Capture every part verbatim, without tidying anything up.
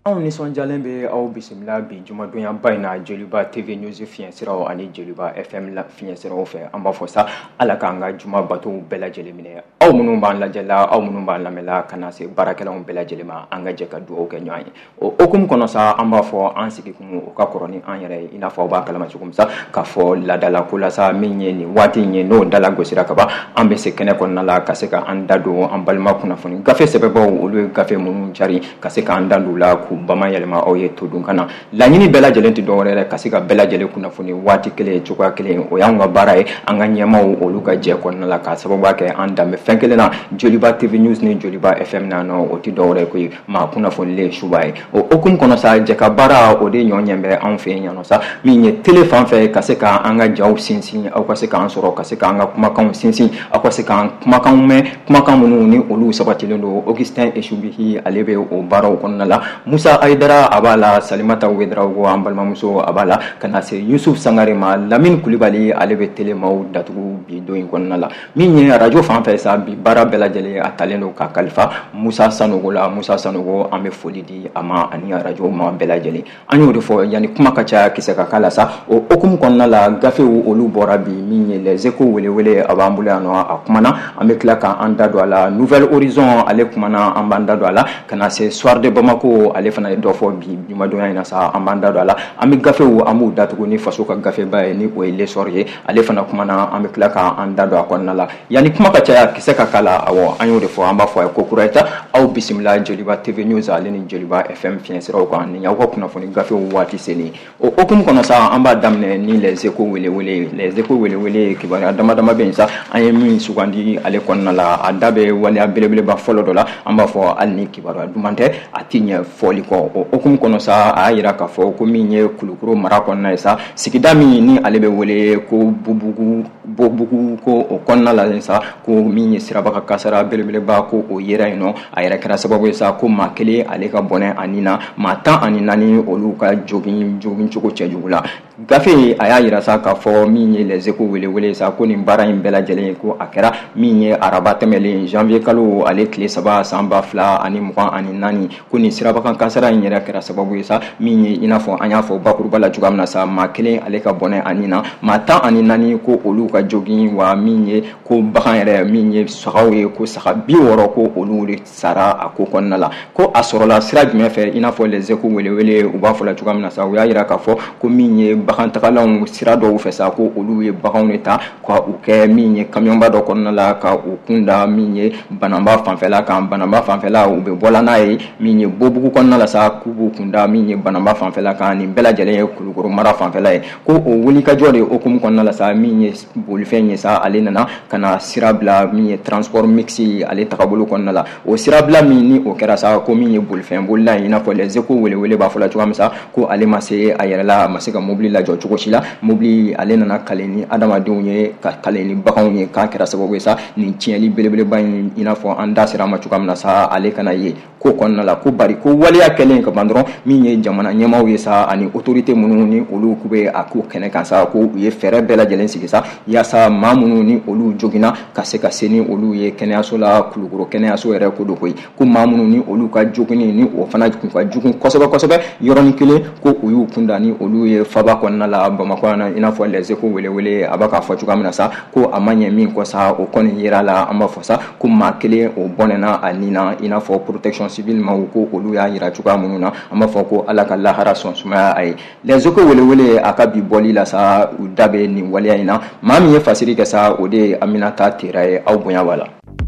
anw nisɔndiyalen bɛ aw bisimila bi jumadonya ba in na Joliba T V News fiɲɛ siraw ani Joliba F M la fiɲɛ siraw fɛ an b'a fɔ sa ala k'an ka juma batow bɛɛ lajɛlen minɛ aw minnu b'an lajɛla aw minnu b'an lamɛnla ka na se baarakɛlaw bɛɛ lajɛlen ma an ka jɛ ka dugawu kɛ ɲɔgɔn ye o hukumu kɔnɔ sa an b'a fɔ an sigi kun o ka kɔrɔ ni an yɛrɛ ye i n'a fɔ aw b'a kalama cogo min sa k'a fɔ laadala ko la sa min ye nin waati in ye n'o dala gosira ka ban an bɛ se kɛnɛ kɔnɔna la ka se ka an da don an balima kunnafoni gafe sɛbɛbaw olu ye gafe minnu cari ka se k'an da don la k'u bama yɛlɛma aw ye to dun kana laɲini bɛɛ lajɛlen tɛ dɔwɛrɛ yɛrɛ ka se ka bɛɛ lajɛlen kunnafoni waati kelen cogoya kelen o y'an ka baara ye an ka ɲɛmaw olu ka jɛ kɔnɔna la ka sababu kɛ an danbe fɛn kelen na Joliba T V News ni Joliba F M na nɔ o tɛ dɔwɛrɛ ye koyi maa kunnafonilen suba ye o hukumu kɔnɔ sa jɛ ka baara o de ɲɔgɔn bɛ anw fɛ yan nɔ sa min ye tele fan fɛ ka se ka an ka jaw sinsin aw ka se k'an sɔrɔ ka se k'an ka kumakanw sinsin aw ka se k'an kumakanw mɛn kumakan minnu ni olu sabatilen don Augustin Esubihi ale bɛ o baaraw kɔnɔna la Musa Ayidara a b'a la Salimata Wederawogo an balimamuso a b'a la ka na se Yusuf Sangare ma Lamine Kulibali ale bɛ telemaw datugu bi don in kɔnɔna la min ye radio fan fɛ sa bi baara bɛɛ lajɛlen a talen don ka kalifa Musa Sanogo la Musa Sanogo an bɛ foli di a ma ani radio ma bɛɛ lajɛlen an y'o de fɔ yanni kuma ka caya kisɛ ka k'a la sa o hukumu kɔnɔna la gafew olu bɔra bi min ye les échos welewele a b'an bolo yan nɔ a kumana an bɛ tila k'an da don a la Nouvelle Horizon ale kumana an b'an da don a la ka na se Soir de Bamako ale fana ye dɔ fɔ bi jumadonya in na sa an b'an da don a la an bɛ gafew an b'u datugu ni faso ka gafeba ye ni o ye l'essor ye ale fana kumana an bɛ tila k'an da don a kɔnɔna la yanni kuma ka caya kisɛ ka k'a la awɔ an y'o de fɔ an b'a fɔ a ye ko kura ye ta aw bisimila Joliba T V News ale ni Joliba F M fiɲɛ siraw kan ni y'aw ka kunnafoni gafew waati selen o hukumu kɔnɔ sa an b'a daminɛ ni les échos welewele les échos welewele kibaruya dama dama bɛ yen sa an ye min sugandi ale kɔnɔna la a da bɛ waleya belebeleba fɔlɔ dɔ la an b'a fɔ hali ni kibaruya duman tɛ a ti ɲɛ fɔli kɔ o hukumu kɔnɔ sa a y'a yira k'a fɔ ko min ye Kulukoro mara kɔnɔna ye sa sigida min ni ale bɛ wele ko bubugu bobugu ko o kɔnɔna la sa ko min ye sirabaga kasara belebeleba ko o yera yen nɔ a yɛrɛ kɛra sababu ye sa ko maa kelen ale ka bɔnɛ ani na maa tan ani naani olu ka jogin jogin cogo cɛjugu la gafe a y'a yira sa k'a fɔ min ye les échos welewele sa ko nin baara in bɛɛ lajɛlen ye ko a kɛra min ye araba tɛmɛlen janvier kalo ale tile saba san ba fila ani mugan ani naani ko nin sirabaga kasara in yɛrɛ kɛra sababu ye sa min ye i n'a fɔ an y'a fɔ bakuruba la cogoya min na sa maa kelen ale ka bɔnɛ ani na maa tan ani naani ko olu ka jogin wa min ye ko bagan yɛrɛ min ye sagaw ye ko saga bi wɔɔrɔ ko olu de sara a ko kɔnɔna la ko a sɔrɔla sira jumɛn fɛ i n'a fɔ les échos welewele u b'a fɔ la cogoya min na sa u y'a yira k'a fɔ ko min ye bagantagalanw sira dɔw fɛ sa ko olu ye baganw de ta ka u kɛ min ye kamiyɔnba dɔ kɔnɔna la ka u kunda min ye bananba fanfɛla kan bananba fanfɛla u bɛ bɔla n'a ye min ye bobugu kɔnɔna la sa k'u b'u kunda min ye bananba fanfɛla kan nin bɛɛ lajɛlen ye Kulukoro mara fanfɛla ye ko o wulikajɔ de hukumu kɔnɔna la sa min ye bolifɛn ye sa ale nana ka na sira bila min ye transport mix ale tagabolo kɔnɔna la o sira bila min ni o kɛra sa ko min ye bolifɛn bolila i n'a fɔ les échos welewele b'a fɔ la cogoya min sa ko ale ma se a yɛrɛ la a ma se ka mobili lajɔ cogo si la mobili ale nana kale ni adamadenw ye ka kale ni baganw ye k'a kɛra sababu ye sa nin tiɲɛli belebeleba in i n'a fɔ an da sera a ma cogoya min na sa ale kana ye ko kɔnɔna la ko bari ko waleya kɛlen ka ban dɔrɔn min ye jamana ɲɛmaaw ye sa ani autorité minnu ni olu k'u bɛ a ko kɛnɛ kan sa ko u ye fɛɛrɛ bɛɛ lajɛlen sigi sa yaasa maa minnu ni olu joginna ka se ka se ni olu ye kɛnɛyaso la Kulukoro kɛnɛyaso yɛrɛ ko do koyi ko maa minnu ni olu ka joginni ni o fana kun ka jugun kosɛbɛ kosɛbɛ yɔrɔnin kelen ko u y'u kunda ni olu ye faba kɔnɔna la Bamakɔ yan i n'a fɔ les échos welewele a b'a k'a fɔ cogoya min na sa ko a ma ɲɛ min kɔ sa o kɔni yera la an b'a fɔ sa ko maa kelen o bɔnɛna a nin na i n'a fɔ protection civile ma ko olu y'a yira cogoya minnu na an b'a fɔ ko ala ka lahara sɔn sumaya a ye les échos welewele a ka bi bɔli la sa u da bɛ nin waleya in na maa min ye fasiri kɛ sa o de ye Aminata Tera ye aw bonya b'a la.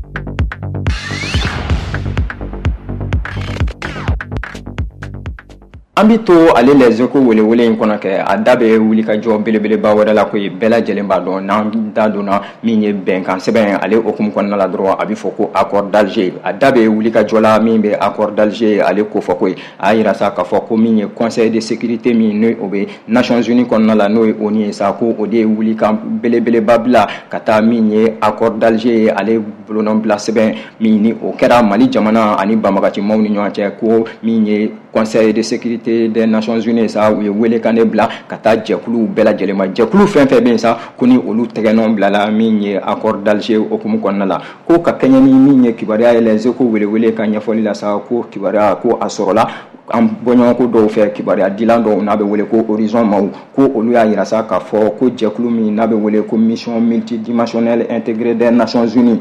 an bɛ to ale les échos welewele in kɔnɔ kɛ a da bɛ wuli ka jɔ belebeleba wɛrɛ la ko ye bɛɛ lajɛlen b'a dɔn n'an da donna min ye bɛnkan sɛbɛn ale hukumu kɔnɔna la dɔrɔn a bɛ fɔ ko accord d'Alger a da bɛ wuli ka jɔ la min bɛ accord d'Alger ale ko fɔ ko ye a yira sa k'a fɔ ko min ye conseil de sécurité min n'o o bɛ Nations Unies kɔnɔna la n'o ye O N U ye sa ko o de ye wuli ka belebeleba bila ka taa min ye accord d'Alger ye ale bolonɔ bila sɛbɛn min ni o kɛra Mali jamana ani banbagacimaw ni ɲɔgɔn cɛ ko min ye Conseil de sécurité des Nations Unies sa u ye wele kan de bila ka taa jɛkulu bɛɛ lajɛlen ma jɛkulu fɛn fɛn bɛ sa ko ni olu tɛgɛnɔ bilala min ye accord d'Alger okumu kɔnɔna la ko ka kɛɲɛ ni min ye kibaruya ye Les Échos wele wele ka ɲɛfɔli la sa ko kibaruya ko a sɔrɔla an bɔɲɔgɔnko dɔw fɛ kibaruya dilan dɔw n'a bɛ wele ko Horizon Maw ko olu y'a yira sa k'a fɔ ko jɛkulu min n'a bɛ wele ko mission multidimensionnelle intégrée des Nations Unies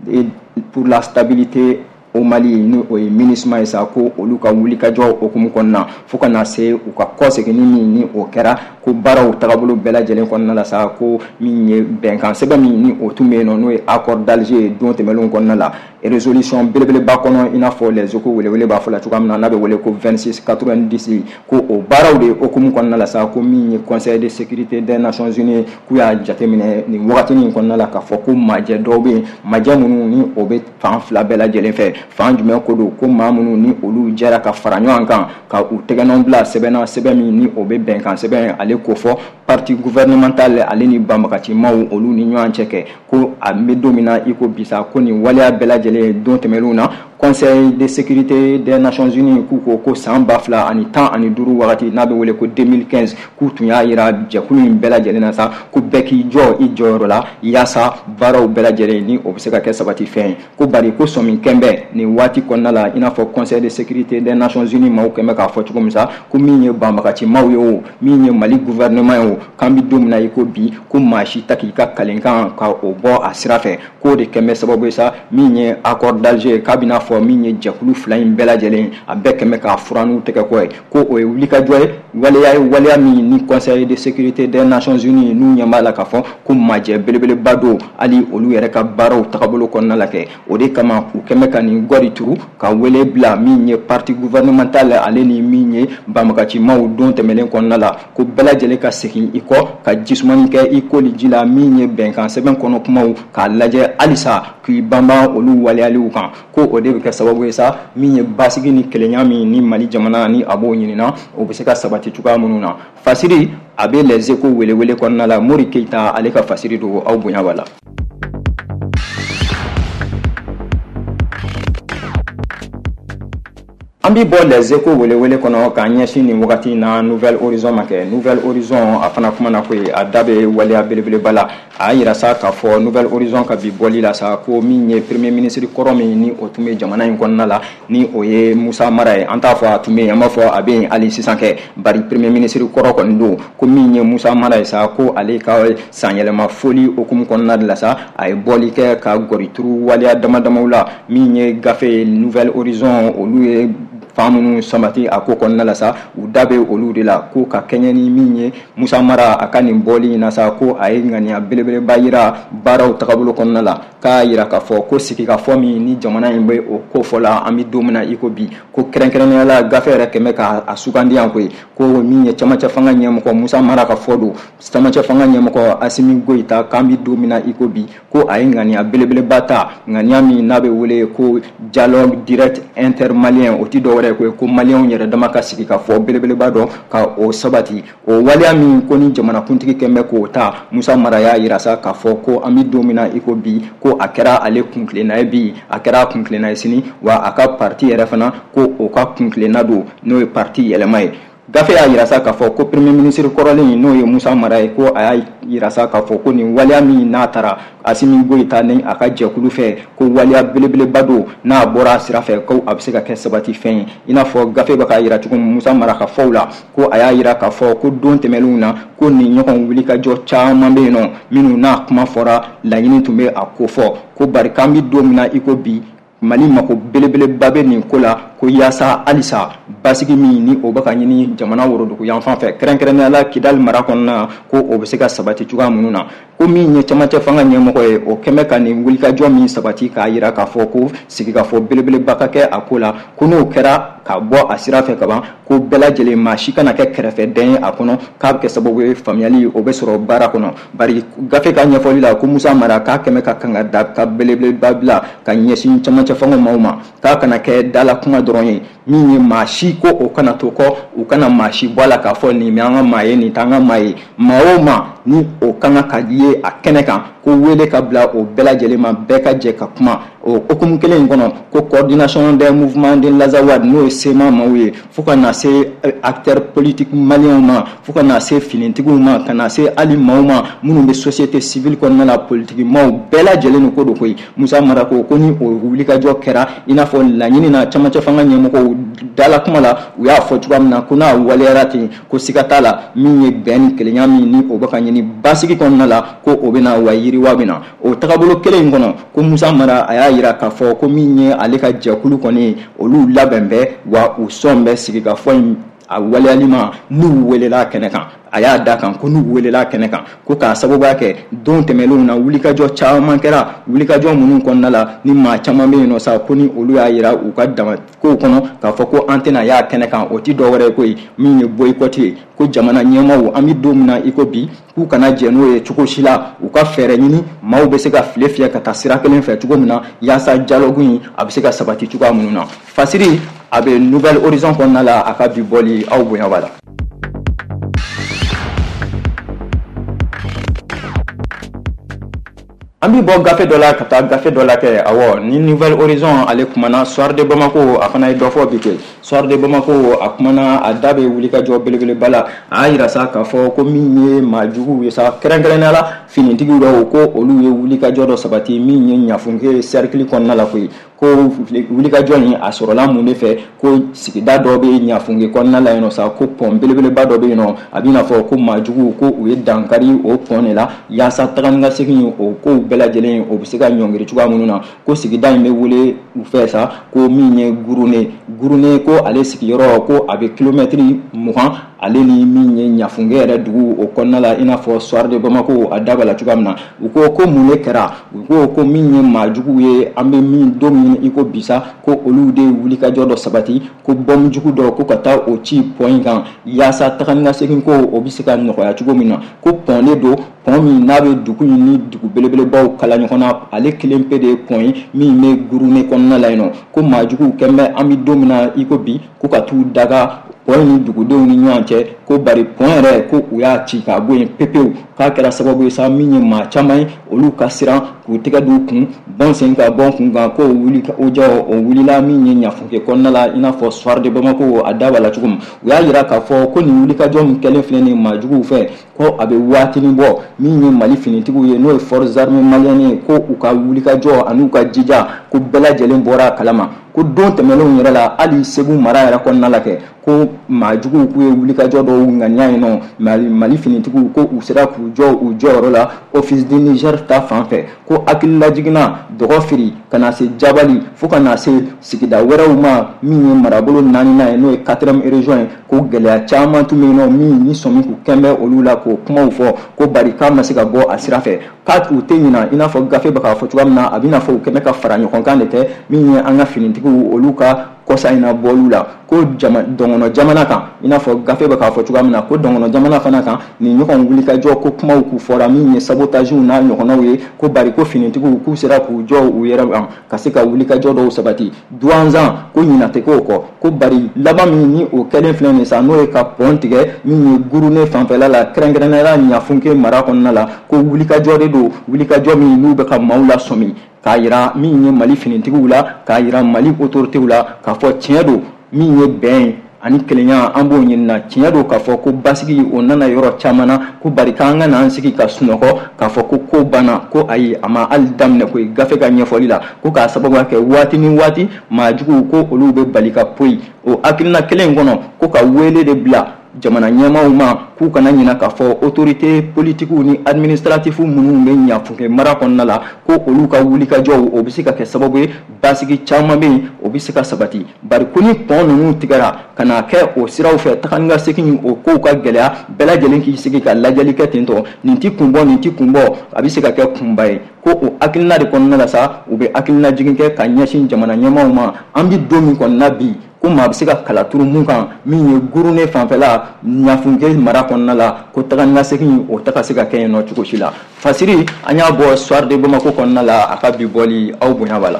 pour la stabilité au Mali ni o ye MINUSMA ye sa ko olu ka wuli ka jɔ okumu kɔnɔna fo ka na se u ka kɔsegin min ni o kɛra ko baaraw tagabolo bɛɛ lajɛlen kɔnɔna la sa ko min ye bɛnkan sɛbɛn min ni o tun bɛ yen nɔ n'o ye accord d'Alger don tɛmɛnlenw kɔnɔna la résolution belebeleba kɔnɔ i n'a fɔ Les Échos welewele b'a fɔ la cogoya min na n'a bɛ wele ko vingt-six quatre-vingt-dix ko o baaraw de okumu kɔnɔna la sa ko min ye Conseil de sécurité des Nations Unies k'u y'a jateminɛ nin wagatinin kɔnɔna la k'a fɔ ko majɛ dɔw bɛ yen majɛ minnu ni o bɛ fan fila bɛɛ lajɛlen fɛ fan jumɛn ko don ko maa minnu ni olu jɛra ka fara ɲɔgɔn kan ka u tɛgɛnɔ bila sɛbɛnna sɛbɛn min ni o bɛ bɛnkan sɛbɛn ale ko fɔ parti gouvernemental ale ni banbagacimaw olu ni ɲɔgɔn cɛ kɛ ko a bɛ don min na i ko bisa ko nin waleya bɛɛ lajɛlen don tɛmɛnlenw na Conseil de sécurité des Nations Unies k'u ko ko san ba fila ani tan ani duuru wagati n'a bɛ wele ko deux mille quinze k'u tun y'a yira jɛkulu in bɛɛ lajɛlen na sa ko bɛɛ k'i jɔ i jɔyɔrɔ la yaasa baaraw bɛɛ lajɛlen ni o bɛ se ka kɛ sabati fɛn ye ko bari ko sɔmin kɛnbɛ nin waati kɔnɔna la i n'a fɔ Conseil de sécurité des Nations Unies maaw kɛn bɛ k'a fɔ cogo min sa ko min ye banbagacimaw ye o min ye Mali gouvernement ye o k'an bɛ don min na i ko bi ko maa si ta k'i ka kalenkan ka o bɔ a sira fɛ k'o de kɛn bɛ sababu ye sa min ye accord d'Alger k'a bɛna fɔ min ye jɛkulu fila in bɛɛ lajɛlen a bɛɛ kɛn bɛ k'a furan n'u tɛgɛ kɔ ye ko o ye wulikajɔ ye waleya ye waleya min ni Conseil de sécurité des Nations Unies n'u ɲɛ b'a la k'a fɔ ko majɛ belebeleba don hali olu yɛrɛ ka baaraw tagabolo kɔnɔna la kɛ o de kama u kɛn bɛ ka nin gɔri turu ka wele bila min ye parti gouvernemental ale ni min ye banbagacimaw don tɛmɛlen kɔnɔna la ko bɛɛ lajɛlen ka segin i kɔ ka jisumani kɛ i koli ji la min ye bɛnkan sɛbɛn kɔnɔ kumaw k'a lajɛ halisa k'i banban olu waleyaliw kan ko o de bɛ kɛ sababu ye sa min ye basigi ni kelenya min ni Mali jamana ni a b'o ɲinina o bɛ se ka sabati cogoya minnu na fasiri a bɛ Les Échos welewele kɔnɔna la Mori Keyita ale ka fasiri don aw bonya b'a la. An bɛ bɔ Les Échos welewele kɔnɔ k'a ɲɛsin nin wagati na Nouvelle Horizon ma kɛ Nouvelle Horizon a fana kumana ko ye a da bɛ waleya belebeleba la a y'a yira sa k'a fɔ Nouvelle Horizon ka bi bɔli la sa ko min ye Premier ministre kɔrɔ min ni o tun bɛ jamana in kɔnɔna la ni o ye Musa Mara ye an t'a fɔ a tun bɛ yen an b'a fɔ a bɛ yen hali sisan kɛ bari Premier ministre kɔrɔ kɔni don ko min ye Musa Mara ye sa ko ale ka sanyɛlɛma foli okumu kɔnɔna de la sa a ye bɔli kɛ ka gɔrituru waleya dama damaw la min ye gafe Nouvelle Horizon olu ye fan minnu samati a ko kɔnɔna la sa u da bɛ olu de la ko ka kɛɲɛ ni min ye Musa Mara a ka nin bɔli in na sa ko a ye ŋaniya belebeleba yira baaraw tagabolo kɔnɔna la k'a yira k'a fɔ ko sigikafɔ min ni jamana in bɛ o ko fɔ la an bɛ don min na i ko bi ko kɛrɛnkɛrɛnnenya la gafe yɛrɛ kɛmɛ k'a sugandi yan koyi ko min ye camancɛ fanga ɲɛmɔgɔ Musa Mara ka fɔ don camancɛ fanga ɲɛmɔgɔ Asimi Goyita k'an bɛ don min na i ko bi ko a ye ŋaniya belebeleba ta ŋaniya min n'a bɛ wele ko dialogue direct intermalien o ti dɔwɛrɛ ko ko maliyɛnw yɛrɛ dama ka sigi ka fɔ belebeleba dɔ ka o sabati o waleya min ko ni jamanakuntigi kɛn bɛ k'o ta Musa Mara y'a yira sa k'a fɔ ko an bɛ don min na i ko bi ko a kɛra ale kuntilenna ye bi a kɛra a kuntilenna ye sini wa a ka parti yɛrɛ fana ko o ka kuntilenna don n'o ye parti yɛlɛma ye gafe y'a yira sa k'a fɔ ko Premier ministre kɔrɔlen n'o ye Musa Mara ye ko a y'a yira sa k'a fɔ ko nin waleya min n'a taara Asimi Goyita ni a ka jɛkulu fɛ ko waleya belebeleba don n'a bɔra a sira fɛ ko a bɛ se ka kɛ sabati fɛn ye i n'a fɔ gafe bɛ k'a yira cogo min Musa Mara ka fɔw la ko a y'a yira k'a fɔ ko don tɛmɛnlenw na ko nin ɲɔgɔn wulikajɔ caman bɛ yen nɔ minnu n'a kuma fɔra laɲini tun bɛ a ko fɔ ko bari k'an bɛ don min na i ko bi Mali mako belebeleba bɛ nin ko la ko yaasa halisa basigi min ni o bɛ ka ɲini jamana worodugu yan fan fɛ kɛrɛnkɛrɛnnenya la Kidali mara kɔnɔna ko o bɛ se ka sabati cogoya minnu na ko min ye camancɛ fanga ɲɛmɔgɔ ye o kɛn bɛ ka nin wulikajɔ min sabati k'a yira k'a fɔ ko sigikafɔ belebeleba ka kɛ a ko la ko n'o kɛra ka bɔ a sira fɛ kaban ko bɛɛ lajɛlen maa si kana kɛ kɛrɛfɛdɛn ye a kɔnɔ k'a bɛ kɛ sababu ye faamuyali o bɛ sɔrɔ baara kɔnɔ bari gafe ka ɲɛfɔli la ko Musa Mara k'a kɛn bɛ ka kan ka da ka belebeleba bila ka ɲɛsin camancɛ fanga maaw ma k'a kana kɛ dala kuma dɔrɔn ye min ye maa si ko o kana to kɔ u kana maa si bɔ a la k'a fɔ nin bɛ an ka maa ye nin t'an ka maa ye maa o maa ni o kanga ka ye a kɛnɛ kan ko wele ka bila o bɛɛ lajɛlen ma bɛɛ ka jɛ ka kuma o hukumu kelen in kɔnɔ ko coordination des mouvements de Lazawad n'o ye sema maaw ye fo ka na se acteurs politiques maliens ma fo ka na se finitigiw ma ka na se ali maaw ma minnu bɛ société civile kɔnɔna la politique maaw bɛɛ lajɛlen ko do koyi Musa Mara ko ko ni o wulikajɔ kɛra i n'a fɔ laɲini na camancɛ fanga ɲɛmɔgɔw dala kuma la u y'a fɔ cogoya min na ko n'a waleyara ten ko siga t'a la min ye bɛn ni kelenya min ni o bɛ ka ɲini basigi kɔnɔna la ko o bɛna wa yiriwa bɛna o tagabolo kelen in kɔnɔ ko Musa Mara a y'a yira k'a fɔ ko min ye ale ka jɛkulu kɔni olu labɛn bɛ wa u sɔn bɛ sigi ka fɔ in a waleyali ma n'u welela kɛnɛ kan a y'a da kan ko n'u welela kɛnɛ kan ko k'a sababuya kɛ don tɛmɛlenw na wulikajɔ caman kɛra wulikajɔ minnu kɔnɔna la ni maa caman bɛ yen nɔ sa ko ni olu y'a yira u ka dama kow kɔnɔ k'a fɔ ko an tɛna y'a kɛnɛ kan o ti dɔ wɛrɛ ye koyi min ye boycott ye ko jamana ɲɛmaaw an bɛ don min na i ko bi k'u kana jɛ n'o ye cogo si la u ka fɛɛrɛ ɲini maaw bɛ se ka file fiyɛ ka taa sira kelen fɛ cogo min na yaasa dialogue in a bɛ se ka sabati cogoya minnu na Fasiri a bɛ Nouvelle Horizon kɔnɔna la a ka bi bɔli aw bonya b'a la. An bɛ bɔ gafe dɔ la ka taa gafe dɔ la kɛ awɔ ni Nouvelle Horizon ale kumana Soir de Bamako a fana ye dɔ fɔ bi kɛ Soir de Bamako a kumana a da bɛ wulikajɔ belebeleba la a y'a yira sa k'a fɔ ko min ye maajuguw ye sa kɛrɛnkɛrɛnnenya la finitigiw dɔw ko olu ye wulikajɔ dɔ sabati min ye ɲafunke cercle kɔnɔna la koyi ko wulikajɔ in a sɔrɔla mun de fɛ ko sigida dɔ bɛ ɲafunke kɔnɔna la yen nɔ sa ko pɔn belebeleba dɔ bɛ yen nɔ a bɛ n'a fɔ ko maajuguw ko u ye dankari o pɔn de la yaasa taga ni ka segin o kow bɛɛ lajɛlen o bɛ se ka ɲɔngiri cogoya minnu na ko sigida in bɛ wele u fɛ sa ko min ye Gurune Gurune ko ale sigiyɔrɔ ko a bɛ kilomɛtiri mugan ale ni min ye ɲafunke yɛrɛ dugu o kɔnɔna la i n'a fɔ Soir de Bamako a da b'a la cogoya min na u ko ko mun de kɛra u ko ko min ye maajuguw ye an bɛ min don min i ko bisa ko olu de wulikajɔ dɔ sabati ko bɔm jugu dɔ ko ka taa o ci pɔn in kan yaasa taga ni ka segin ko o bɛ se ka nɔgɔya cogo min na ko pɔn de don pɔn min n'a bɛ dugu in ni dugu belebelebaw kala ɲɔgɔn na ale kelen pe de ye pɔn ye min bɛ Gurune kɔnɔna la yen nɔ ko maajuguw kɛn bɛ an bɛ don min na i ko bi ko ka t'u daga pɔn ni dugudenw ni ɲɔgɔn cɛ ko bari pɔn yɛrɛ ko u y'a ci k'a bɔ yen pepewu k'a kɛra sababu ye sa min ye maa caman ye olu ka siran k'u tɛgɛ d'u kun bɔn sen ka bɔn kun kan ko wuli o jɔ o wulila min ye ɲafunke kɔnɔna la i n'a fɔ Soir de Bamako a da b'a la cogo min u y'a yira k'a fɔ ko nin wulikajɔ min kɛlen filɛ nin maajuguw fɛ ko a bɛ waatinin bɔ min ye Mali finitigiw ye n'o ye forces armées maliennes ye ko u ka wulikajɔ an'u ka jija ko bɛɛ lajɛlen bɔra a kalama ko don tɛmɛnenw yɛrɛ la hali Segu mara yɛrɛ kɔnɔna la kɛ ko maajuguw k'u ye wulikajɔ dɔw ŋaniya yen nɔ Mali Mali finitigiw ko u sera k'u jɔ u jɔyɔrɔ la Office du Niger ta fan fɛ ko hakilila jiginna Dɔgɔfiri ka na se Jabali fo ka na se sigida wɛrɛw ma min ye marabolo naaninan ye n'o ye quatrième région ye ko gɛlɛya caman tun bɛ yen nɔ min ni sɔmi k'u kɛn bɛ olu la k'o kumaw fɔ ko bari k'a ma se ka bɔ a sira fɛ k'a u tɛ ɲina i n'a fɔ gafe bɛ k'a fɔ cogoya min na a bɛ n'a fɔ u kɛn bɛ ka fara ɲɔgɔn kan de kɛ min ye an ka finitigiw olu ka kɔsa in na bɔlu la ko jama dɔngɔnɔ jamana kan i n'a fɔ gafe bɛ k'a fɔ cogoya min na ko dɔngɔnɔ jamana fana kan nin ɲɔgɔn wulikajɔ ko kumaw k'u fɔra min ye sabotagew n'a ɲɔgɔnnaw ye ko bari ko finitigiw k'u sera k'u jɔ u yɛrɛ kan ka se ka wulikajɔ dɔw sabati douanzan ko ɲina tɛ k'o kɔ ko bari laban min ni o kɛlen filɛ nin sa n'o ye ka pɔn tigɛ min ye Gurune fanfɛla la kɛrɛnkɛrɛnnenya ɲafunke mara kɔnɔna la ko wulikajɔ de don wulikajɔ min n'u bɛ ka maaw lasɔmi k'a yira min ye Mali finitigiw la k'a yira Mali autoritéw la k'a fɔ tiɲɛ don min ye bɛn ani kelenya an b'o ɲinina tiɲɛ don k'a fɔ ko basigi o nana yɔrɔ caman na ko bari k'an ka n'an sigi ka sunɔgɔ k'a fɔ ko ko banna ko ayi a ma hali daminɛ ko gafe ka ɲɛfɔli la ko k'a sababu kɛ waati ni waati maajuguw ko olu bɛ bali ka poyi o hakilina kelen in kɔnɔ ko ka wele de bila jamana ɲɛmaaw ma k'u kana ɲina k'a fɔ autorité politiques ni administratifs minnu bɛ ɲafunke mara kɔnɔna la ko olu ka wulikajɔw o bɛ se ka kɛ sababu ye basigi caman bɛ yen o bɛ se ka sabati bari ko ni pɔn ninnu tigɛra ka n'a kɛ o siraw fɛ taga ni ka segin o kow ka gɛlɛya bɛɛ lajɛlen k'i sigi ka lajɛli kɛ ten tɔ nin ti kun bɔ nin ti kun bɔ a bɛ se ka kɛ kunba ye ko o hakilina de kɔnɔna la sa u bɛ hakilina jigin kɛ ka ɲɛsin jamana ɲɛmaaw ma an bɛ don min kɔnɔna bi ko maa bɛ se ka kala turu mun kan min ye Gurune fanfɛla ɲafunke mara kɔnɔna la ko taga ni ka segin o taga se ka kɛ yen nɔ cogo si la Fasiri an y'a bɔ Soir de Bamako kɔnɔna la a ka bi bɔli aw bonya b'a la.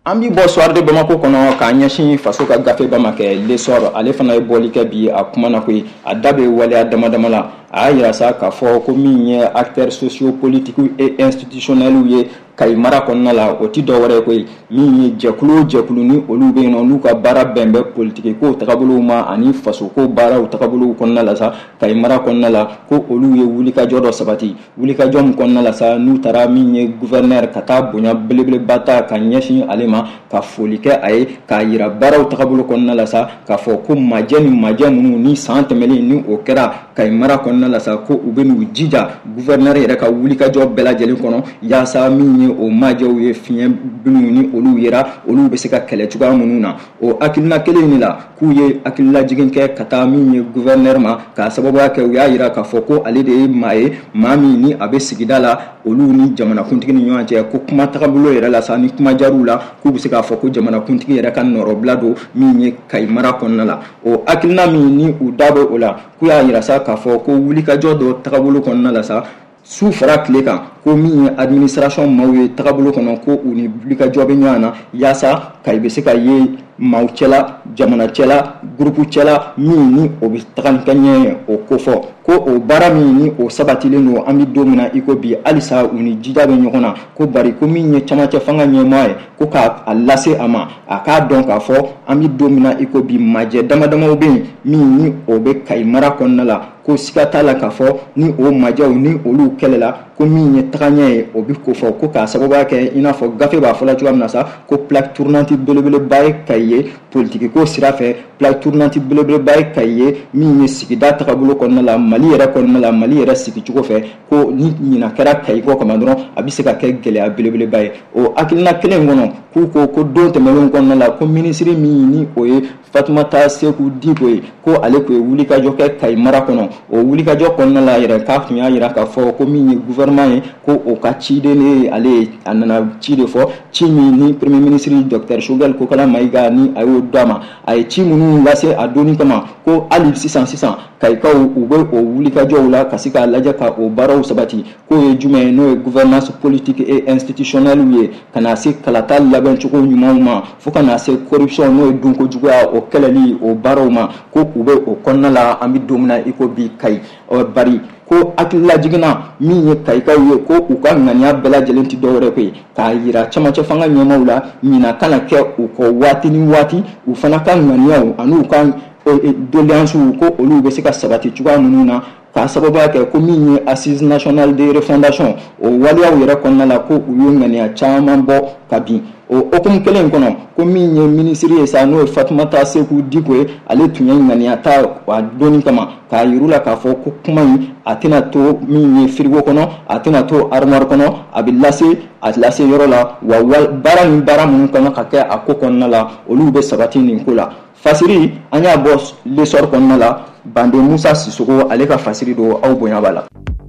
An b'i bɔ soir de Bamako kɔnɔ k'a ɲɛsin faso ka gafe ba ma kɛ l'essor ale fana ye bɔli kɛ bi a kuma na koyi a da bɛ waleya dama dama la a y'a yira sa k'a fɔ ko min ye acteurs socio-politiques et institutionnels ye Kayi mara kɔnɔna la o ti dɔ wɛrɛ koyi min ye jɛkulu o jɛkulu ni olu bɛ yen nɔ n'u ka baara bɛn bɛ politique ko tagabolow ma ani faso ko baaraw tagabolow kɔnɔna la sa Kayi mara kɔnɔna la ko olu ye wulikajɔ dɔ sabati wulikajɔ min kɔnɔna la sa n'u taara min ye gouverneur ka taa bonya belebeleba ta ka ɲɛsin ale ma ka foli kɛ a ye k'a yira baaraw tagabolo kɔnɔna la sa k'a fɔ ko majɛ ni majɛ minnu ni san tɛmɛlen ni o kɛra Kayi mara kɔnɔna la sa ko u bɛ n'u jija gouverneur yɛrɛ ka wulikajɔ bɛɛ lajɛlen kɔnɔ yaasa min ye o majɛw ye fiɲɛ binnu ni olu yera olu bɛ se ka kɛlɛ cogoya minnu na o hakilina kelen in la k'u ye hakililajigin kɛ ka taa min ye gouverneur ma k'a sababuya kɛ u y'a yira k'a fɔ ko ale de ye maa ye maa min ni a bɛ sigida la olu ni jamanakuntigi ni ɲɔgɔn cɛ ko kuma tagabolo yɛrɛ la sa ni kuma jar'u la k'u bɛ se k'a fɔ ko jamanakuntigi yɛrɛ ka nɔrɔbila don min ye Kayi mara kɔnɔna la o hakilina min ni u da bɛ o la k'u y'a yira sa k'a fɔ ko wulikajɔ dɔ tagabolo kɔnɔna la sa su fara tile kan ko min ye administration maaw ye tagabolo kɔnɔ ko u ni wulikajɔ bɛ ɲɔgɔn na yaasa Kayi bɛ se ka ye maaw cɛla jamana cɛla groupe cɛla min ni o bɛ taga ni ka ɲɛ o ko fɔ ko o baara min ni o sabatilen don an bɛ don min na i ko bi halisa u ni jija bɛ ɲɔgɔn na ko bari ko min ye camancɛ fanga ɲɛmaa ye ko k'a lase a ma a k'a dɔn k'a fɔ an bɛ don min na i ko bi majɛ dama damaw bɛ yen min ni o bɛ Kayi mara kɔnɔna la ko siga t'a la k'a fɔ ni o majɛw ni olu kɛlɛla ko min ye tagaɲɛ ye o bɛ ko fɔ ko k'a sababuya kɛ i n'a fɔ gafe b'a fɔla cogoya min na sa ko plaque tournante belebeleba ye Kayi ye politique ko sira fɛ plaque tournante belebeleba ye Kayi ye min ye sigida tagabolo kɔnɔna la Mali yɛrɛ kɔnɔna la Mali yɛrɛ sigicogo fɛ ko ni ɲina kɛra Kayi kɔ kama dɔrɔn a bɛ se ka kɛ gɛlɛya belebeleba ye o hakilina kelen kɔnɔ k'u ko ko don tɛmɛnlen kɔnɔna la ko minisiri min ni o ye Fatumata Seku Diko ye ko ale tun ye wulikajɔ kɛ Kayi mara kɔnɔ o wulikajɔ kɔnɔna la yɛrɛ k'a tun y'a yira k'a fɔ ko min ye gouvernement ye ko o ka ciden ne ale ye a nana ci de fɔ ci min ni premier ministre docteur Choguel Kokala Mayiga ni a y'o d'a ma a ye ci minnu lase a donni kama ko hali sisan sisan Kayikaw u bɛ o wulikajɔw la ka se k'a lajɛ ka o baaraw sabati k'o ye jumɛn ye n'o ye gouvernance politique et institutionnelle ye ka na se kalata labɛn cogo ɲumanw ma fo ka na se corruption n'o ye dunkojuguya o kɛlɛli o baaraw ma ko u bɛ o kɔnɔna la an bɛ don min na i ko bi Kayi bari ko hakililajiginna min ye Kayikaw ye ko u ka ŋaniya bɛɛ lajɛlen tɛ dɔwɛrɛ ko ye k'a yira camancɛ fanga ɲɛmaaw la ɲina kana kɛ u kɔ waati ni waati u fana ka ŋaniyaw ani u ka doléances ko olu bɛ se ka sabati cogoya minnu na k'a sababuya kɛ ko min ye assise nationale de refondation o waleyaw yɛrɛ kɔnɔna la ko u ye ŋaniya caman bɔ ka bin o hukumu kelen kɔnɔ ko min ye minisiri ye sa n'o ye Fatumata Seku Diko ye ale tun ye ŋaniya ta a donni kama k'a yiru la k'a fɔ ko kuma in a tɛna to min ye frigo kɔnɔ a tɛna to armoire kɔnɔ a bɛ lase a lase yɔrɔ la wa baara ni baara minnu kan ka kɛ a ko kɔnɔna la olu bɛ sabati nin ko la fasiri an y'a bɔ l'essor kɔnɔna la Bande Musa Sisoko ale ka fasiri don aw bonya b'a la.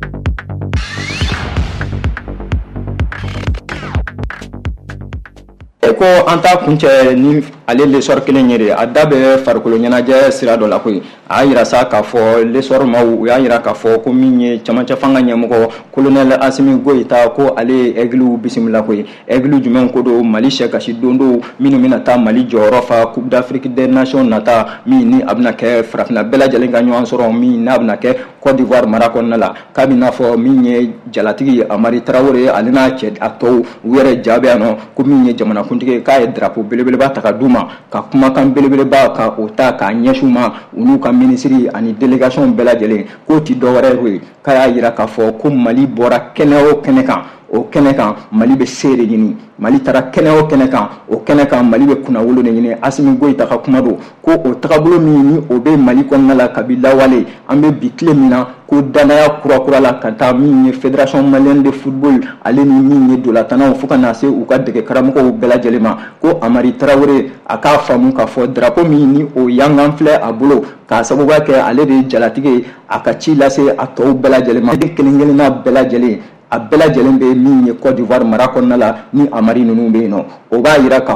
Ko an ta kuncɛ ni ale l'essor kelen ye de a da bɛ farikolo ɲɛnajɛ sira dɔ la koyi a y'a yira sa k'a fɔ l'essor maaw u y'a yira k'a fɔ ko min ye camancɛ fanga ɲɛmɔgɔ colonel Asimi Goyita ko ale ye aigle bisimila koyi aigle jumɛn ko don Mali sɛkasi don do minnu bɛna taa Mali jɔyɔrɔ fa Coupe d'Afrique des Nations nata min ni a bɛna kɛ farafinna bɛɛ lajɛlen ka ɲɔgɔn sɔrɔ min n'a bɛna kɛ Côte d'Ivoire mara kɔnɔna la k'a bɛ n'a fɔ min ye jalatigi Amari Traoré ale n'a cɛ a tɔw u yɛrɛ ja bɛ yan nɔ ko min ye jamanakuntigi k'a ye drapeau belebeleba ta ka d'u ma ka kumakan belebeleba ka o ta k'a ɲɛsin ma u n'u ka minisiri ani délégation bɛɛ lajɛlen k'o ti dɔwɛrɛ ye k'a y'a yira k'a fɔ ko Mali bɔra kɛnɛ o kɛnɛ kan o kɛnɛ kan Mali bɛ se de ɲini Mali taara kɛnɛ o kɛnɛ kan o kɛnɛ kan Mali bɛ kunnawolo de ɲini Asimi Goyita ka kuma don ko o tagabolo min ni o bɛ Mali kɔnɔna la kabi lawale an bɛ bi tile min na ko danaya kura kura la ka taa min ye fédération malienne de football ale ni min ye dolatanaw fo ka na se u ka dege karamɔgɔw bɛɛ lajɛlen ma ko Amari Traoré a k'a faamu k'a fɔ drapeau min ni o yangan filɛ a bolo k'a sababuya kɛ ale de ye jalatigi ye a ka ci lase a tɔw bɛɛ lajɛlen ma kelen kelenna bɛɛ lajɛlen a bɛɛ lajɛlen bɛ min ye Côte d'Ivoire mara kɔnɔna la ni Amari ninnu bɛ yen nɔ o b'a yira k'a fɔ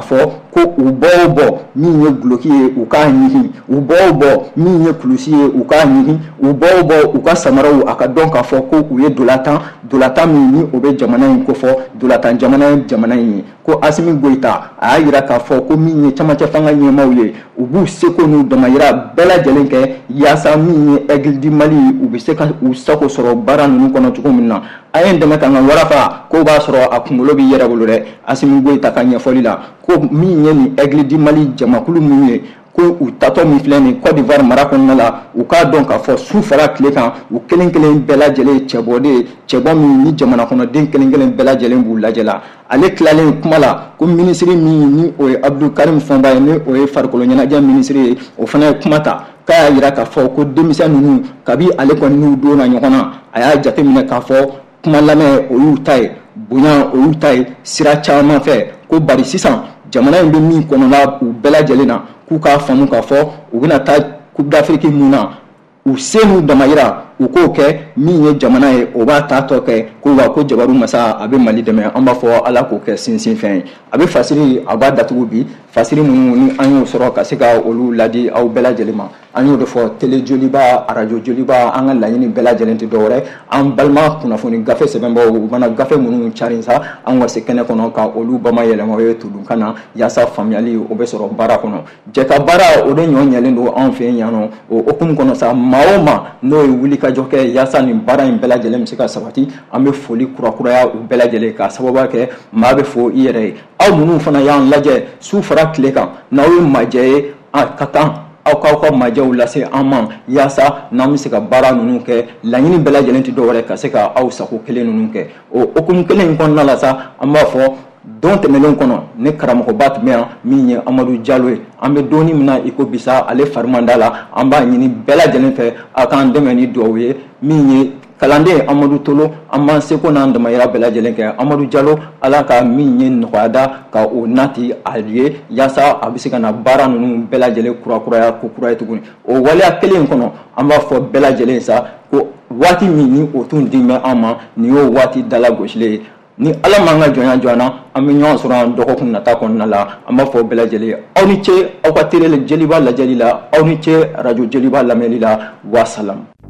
ko u bɔ bɔ min ye guloki ye u k'a ɲigin u bɔ bɔ min ye kulusi ye u k'a ɲigin u bɔ bɔ u ka samaraw a ka dɔn k'a fɔ ko u ye dolatan dolatan min ni o bɛ jamana in kofɔ dolatan jamana ye jamana in ye ko Asimi Goita a y'a yira k'a fɔ ko min ye camancɛ fanga ɲɛmaaw ye u b'u seko n'u damayira bɛɛ lajɛlen kɛ yaasa min ye Aigle du Mali u bɛ se ka u sago sɔrɔ baara ninnu kɔnɔ cogo min na a ye n dɛmɛ ka n ka warafa k'o b'a sɔrɔ a kunkolo b'i yɛrɛ bolo dɛ Asimi Goita ka ɲɛfɔli la ko min ye nin Aigle du Mali jamakulu min ye ko u tatɔ min filɛ nin Côte d'Ivoire mara kɔnɔna la u k'a dɔn k'a fɔ su fara tile kan u kelen kelen bɛɛ lajɛlen cɛbɔden cɛbɔ min ni jamana kɔnɔden kelen kelen bɛɛ lajɛlen b'u lajɛ la ale tilalen kuma la ko minisiri min ni o ye Abdou Karim Fɔnba ye ni o ye farikolo ɲɛnajɛ minisiri ye o fana ye kuma ta k'a y'a yira k'a fɔ ko denmisɛn ninnu kabi ale kɔni n'u donna ɲɔgɔn na a y'a jateminɛ k'a fɔ kuma lamɛn o y'u ta ye bonya o y'u ta ye sira caman fɛ ko bari sisan jamana in bɛ min kɔnɔna u bɛɛ lajɛlen na k'u k'a faamu k'a fɔ u bɛna taa Coupe d'Afrique mun na u se n'u damayira u k'o kɛ min ye jamana ye o b'a ta tɔ kɛ ko wa ko Jabaru Masa a bɛ Mali dɛmɛ an b'a fɔ Ala k'o kɛ sinsin fɛn ye a bɛ fasiri a b'a datugu bi fasiri minnu ni an y'o sɔrɔ ka se ka olu ladi aw bɛɛ lajɛlen ma an y'o de fɔ télé joliba radio joliba an ka laɲini bɛɛ lajɛlen tɛ dɔwɛrɛ an balima kunnafoni gafe sɛbɛnbaw u mana gafe minnu carin sa an ka se kɛnɛ kɔnɔ ka olu bamayɛlɛma o ye tudunkan na yaasa faamuyali o bɛ sɔrɔ baara kɔnɔ jɛka baara o de ɲɔ ɲɛlen don anw fɛ yan nɔ o hukumu kɔnɔ sa maa o maa n'o ye wuli ka jɔ kɛ yaasa nin baara in bɛɛ lajɛlen bɛ se ka sabati an bɛ foli kurakuraya u bɛɛ lajɛlen ka sababu kɛ maa bɛ fɔ i yɛrɛ ye aw minnu fana y'an lajɛ su fara tile kan n'aw ye majɛ ye ka kan aw k'aw ka majɛw lase an ma yaasa n'an bɛ se ka baara ninnu kɛ laɲini bɛɛ lajɛlen tɛ dɔwɛrɛ ka se ka aw sago kelen ninnu kɛ o hukumu kelen in kɔnɔna la sa an b'a fɔ don tɛmɛnen kɔnɔ ne karamɔgɔba tun bɛ yan min ye Amadu Jalo ye an bɛ donni min na i ko bisa ale farimanda la an b'a ɲini bɛɛ lajɛlen fɛ a k'an dɛmɛ ni dugawu ye min ye kalanden Amadu Tolo an b'an seko n'an damayira bɛɛ lajɛlen kɛ Amadu Jalo Ala ka min ye nɔgɔya da ka o nati a ye yaasa a bɛ se ka na baara ninnu bɛɛ lajɛlen kurakuraya ko kura ye tuguni o waleya kelen in kɔnɔ an b'a fɔ bɛɛ lajɛlen sa ko waati min ni o tun di bɛ an ma nin y'o waati dala gosilen ye ni Ala m'an ka jɔnya jɔ an na an bɛ ɲɔgɔn sɔrɔ an dɔgɔkun nata kɔnɔna la an b'a fɔ bɛɛ lajɛlen aw ni ce aw ka télé jeliba lajɛli la aw ni ce radio jeliba lamɛnli la wa salam